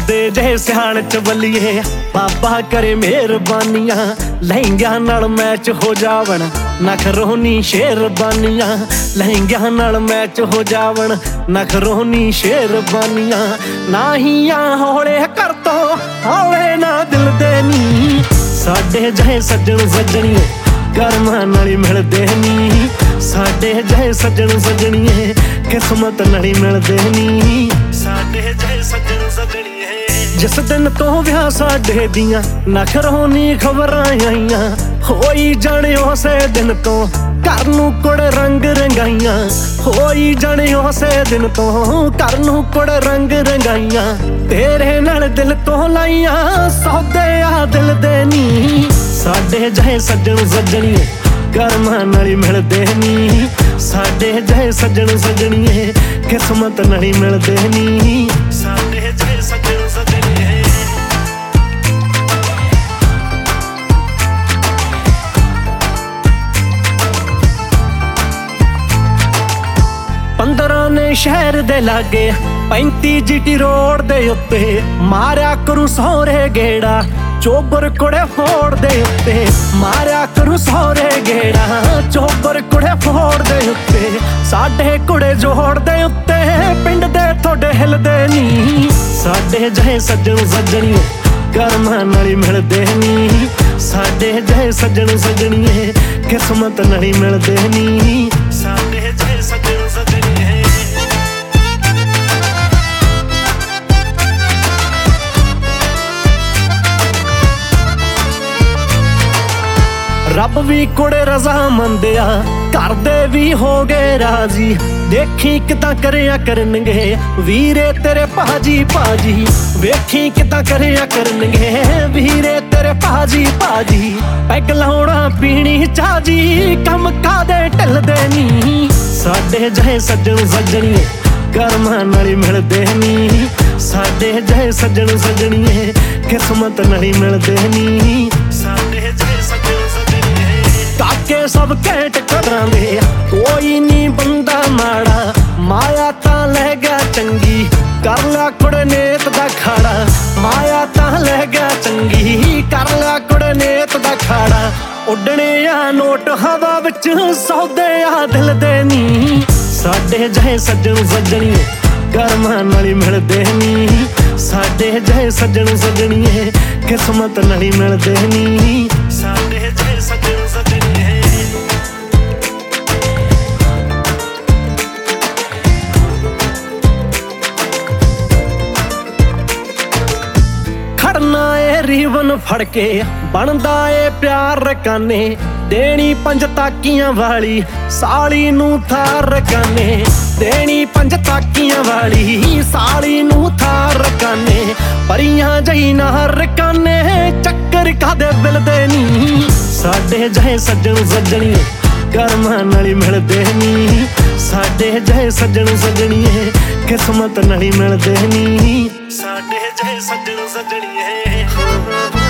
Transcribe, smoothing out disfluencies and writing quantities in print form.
ਸਾਡੇ ਜਿਹੇ ਸਿਆਣ ਚ ਬੱਲੀਏ ਬਾਬਾ ਕਰੇ ਮਿਹਰਬਾਨੀਆਂ। ਲਹਿੰਗਿਆਂ ਨਾਲ ਮੈਚ ਹੋ ਜਾਵਣ ਨਖਰੋਨੀ ਸ਼ੇਰਬਾਨੀਆਂ। ਲਹਿੰਗਿਆਂ ਨਾਲ ਮੈਚ ਹੋ ਜਾਵਣ ਨਖਰੋਨੀ ਸ਼ੇਰਬਾਨੀਆਂ। ਨਾਹੀਆਂ ਹੌਲੇ ਕਰ ਤੋਂ ਹੌਲੇ ਨਾ ਦਿਲ ਦੇ ਨੀ। ਸਾਡੇ ਜਿਹੇ ਸੱਜਣ ਸੱਜਣੀਏ ਕਰਮਾਂ ਨਾਲ ਹੀ ਮਿਲਦੇ ਨੀ। ਸਾਡੇ ਜਿਹੇ ਸੱਜਣ ਸੱਜਣੀਏ ਕਿਸਮਤ ਨਾਲ ਹੀ ਮਿਲਦੇ ਨੀ। ਸਾਡੇ ਜਿਹੇ ਸੱਜਣ ਸੱਜਣੀਏ ਜਿਸ ਦਿਨ ਤੋਂ ਵਿਆਹ ਸਾਡੇ ਦੀਆਂ ਨਖਰੋਨੀ ਖਬਰਾਂ ਆਈਆਂ। ਹੋਈ ਜਾਣੇ ਉਸੇ ਦਿਨ ਤੋਂ ਘਰ ਨੂੰ ਕੁੜੇ ਰੰਗ ਰੰਗਾਈਆਂ। ਹੋਈ ਜਾਣੇ ਉਸੇ ਦਿਨ ਤੋਂ ਘਰ ਨੂੰ ਕੁੜੇ ਰੰਗ ਰੰਗਾਈਆਂ। ਤੇਰੇ ਨਾਲ ਦਿਲ ਤੋਂ ਲਾਈਆਂ ਸੌਦੇ ਆ ਦਿਲ ਦੇ ਨੀ। ਸਾਡੇ ਜਿਹੇ ਸੱਜਣ ਸੱਜਣੀਏ ਕਰਮਾਂ ਨਾਲ ਹੀ ਮਿਲਦੇ ਨੀ। ਸਾਡੇ ਜਿਹੇ ਸੱਜਣ ਸੱਜਣੀਏ ਕਿਸਮਤ ਨਾਲ ਹੀ ਮਿਲਦੇ ਨੀ। ਸਾਡੇ ਜਿਹੇ ਸੱਜਣ ਸੱਜਣੀਏ 15 ਨੇ ਸ਼ਹਿਰ ਦੇ ਲਾਗੇ 35 GT ਰੋਡ ਦੇ ਉੱਤੇ ਮਾਰਿਆ ਕਰੂ ਸਹੁਰੇ ਗੇੜਾ। ਚੋਬਰ ਕੁੜੇ ਫੋੜ ਦੇ ਉੱਤੇ ਮਾਰਿਆ ਕਰੂ ਸਹੁਰੇ ਗੇੜਾ। ਚੋਬਰ ਕੁੜੇ ਫੋੜ ਦੇ ਉੱਤੇ ਸਾਡੇ ਕੁੜੇ ਜੋੜ ਦੇ ਉੱਤੇ ਪਿੰਡ ਦੇ ਤੁਹਾਡੇ ਹਿਲਦੇ ਨੀ। ਸਾਡੇ ਜਿਹੇ ਸੱਜਣ ਸੱਜਣੀਏ ਕਰਮਾਂ ਨਾਲ ਹੀ ਮਿਲਦੇ ਨੀ। ਸਾਡੇ ਜਿਹੇ ਸੱਜਣ ਸੱਜਣੀਏ ਕਿਸਮਤ ਨਾਲ ਹੀ ਮਿਲਦੇ ਨੀ। ਸਾਡੇ ਜਿਹੇ ਸੱਜਣ ਸੱਜਣੀਏ ਰੱਬ ਵੀ ਕੁੜੇ ਰਜ਼ਾ ਮੰਦਿਆ ਕਰਦੇ ਵੀ ਹੋ ਗਏ ਰਾਜੀ। ਦੇਖੀ ਕਿਦਾਂ ਕਰਿਆ ਕਰਨਗੇ ਵੀਰੇ ਤੇਰੇ ਭਾਜੀ ਭਾਜੀ। ਵੇਖੀ ਕਿਦਾਂ ਕਰਿਆ ਕਰਨਗੇ ਵੀਰੇ ਤੇਰੇ ਭਾਜੀ ਭਾਜੀ। ਪੈਗ ਲਾਉਣਾ ਪੀਣੀ ਚਾਜੀ ਕੰਮ ਕਾਦੇ ਢਲਦੇ ਨੀ। ਸਾਡੇ ਜਿਹੇ ਸੱਜਣ ਸੱਜਣੀਏ ਕਰਮਾਂ ਨਾਲ ਹੀ ਮਿਲਦੇ ਨੀ। ਸਾਡੇ ਜਿਹੇ ਸੱਜਣ ਸੱਜਣੀਏ ਕਿਸਮਤ ਨਾਲ ਹੀ ਮਿਲਦੇ ਨੀ। ਸਾਡੇ ਜਿਹੇ ਸੱਜਣ ਸੱਜਣੀਏ ਕਾਕੇ ਸਭ ਘੈਂਟ ਕਦਰਾਂ ਦੇ ਕੋਈ ਨੀ ਬੰਦਾ ਮਾੜਾ। ਮਾਇਆ ਤਾਂ ਲੈ ਗਿਆ ਚੰਗੀ ਕਰ ਲਿਆ ਕੁੜੇ ਨੇਤ ਦਾ ਖਾੜਾ। ਮਾਇਆ ਤਾਂ ਲੈ ਗਿਆ ਚੰਗੀ ਕਰ ਲਿਆ ਕੁੜੇ ਨੇਤ ਦਾ ਖਾੜਾ। ਉੱਡਣੇ ਆ ਨੋਟ ਹਵਾ ਵਿੱਚ ਸੌਦੇ ਆ ਦਿਲ ਦੇ ਨੀ। ਸਾਡੇ ਜਿਹੇ ਸੱਜਣ ਸੱਜਣੀਏ ਕਰਮਾਂ ਨਾਲ ਹੀ ਮਿਲਦੇ ਨੀ। ਸਾਡੇ ਜਿਹੇ ਸੱਜਣ ਸੱਜਣੀਏ ਕਿਸਮਤ ਨਾਲ ਹੀ ਮਿਲਦੇ ਨੀ। ਸਾਡੇ ਜਿਹੇ ਸੱਜਣ ਸੱਜਣੀਏ ਖੜਨਾ ਏ ਰੀਵਨ ਫੜ ਕੇ ਬਣਦਾ ਏ ਪਿਆਰ ਰਕਾਨੇ। ਦੇਣੀ 5 ਤਾਕੀਆਂ ਵਾਲੀ ਸਾਲੀ ਨੂੰ ਥਾਰ ਰਕਾਨੇ। ਦੇਣੀ 5 ਤਾਕੀਆਂ ਵਾਲੀ ਸਾਲੀ ਨੂੰ ਥਾਰ ਰਕਾਨੇ। ਪਰੀਆਂ ਜਈ ਨਾ ਰਕਾਨੇ ਚੱਕਰ ਕਾਦੇ ਮਿਲਦੇ ਨੀ। ਸਾਡੇ ਜਿਹੇ ਸੱਜਣ ਸੱਜਣੀਏ ਕਰਮਾਂ ਨਾਲ ਹੀ ਮਿਲਦੇ ਨੀ। ਸਾਡੇ ਜਿਹੇ ਸੱਜਣ ਸੱਜਣੀਏ ਕਿਸਮਤ ਨਾਲ ਹੀ ਮਿਲਦੇ ਨੀ। ਸਾਡੇ ਜਿਹੇ ਸੱਜਣ ਸੱਜਣੀਏ